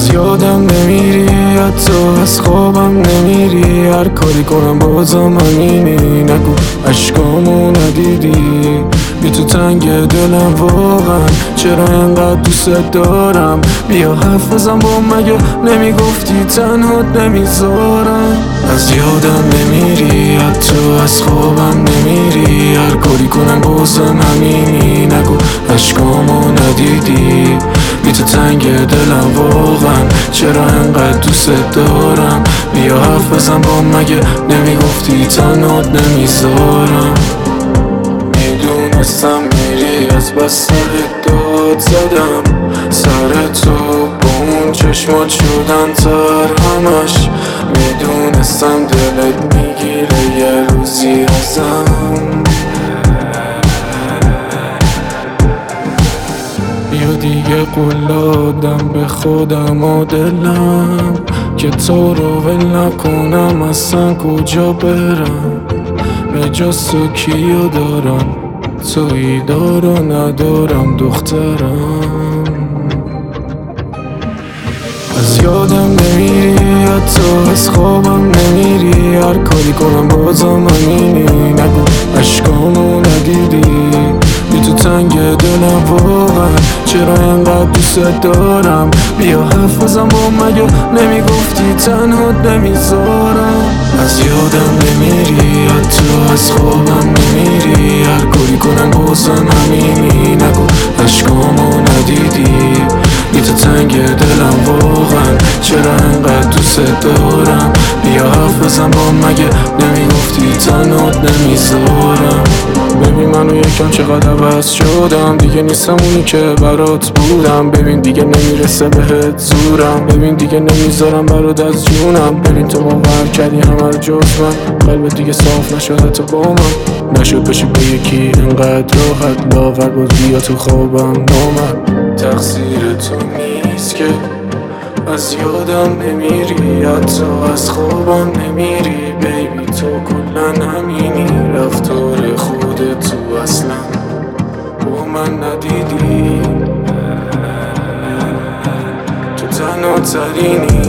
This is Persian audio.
از یادم نمیری، حتی از خوابم نمیری. هر کاری کنم بازم همینی. نگو عشقامو ندیدی، بی تو تنگ دلم واقعا. چرا انقدر دوست دارم؟ بیا حرف بزن با مگه نمیگفتی تنهات نمیذارم. از یادم نمیری، حتی از خوابم نمیری. هر کاری کنم بازم همینی. نگو عشقامو ندیدی، بی تو تنگ دلم واقعا. چرا انقدر دوست دارم؟ بیا حرف بزن با مگه نمیگفتی تنهات نمیذارم. میدونستم میری، از بس داد زدم سر تو. با اون چشمات شدن تر همش. میدونستم دلت میگیره یه روزی ازم. بیا دیگه قول دادم به خودم و دلم که تو رو ول نکنم. اصلا کجا برم؟ به جز تو کیو دارم؟ تویی دارو ندارم دخترم. از یادم نمیری، حتی از خوابم نمیری. هر کاری کنم بازم همینی. نگو عشقامو ندیدی، بی تو تنگ دلم واقعا. چرا انقدر دوست دارم؟ بیا حرف بزن با مگه نمیگفتی تنهات نمیذارم. از یادم نمیری، حتی از خوابم نمیری. هر کاری کنم بازم همینی. نگو عشقامو ندیدی، بی تو تنگ دلم واقعا. چرا انقدر دوست دارم؟ بیا حرف بزن با مگه نمیگفتی تنهات نمیذارم. ببین منو یکم چقدر عوض شدم، دیگه نیستم اونی که برات بودم. ببین دیگه نمیرسه بهت زورم، ببین دیگه نمیذارم برات از جونم. ببین تو باور کردی همه رو جز من، قلبت دیگه صاف نشد حتی با من. نشد باشی با یکی انقدر راحت، لاغر باز بیا تو خوابم نامد. تقصیر تو نیست که از یادم نمیری، حتی از خوابم نمیری. بیبی تو کلن همینی، رفتار خودت تو اصلا با من ندیدی. تو تنها ترینی.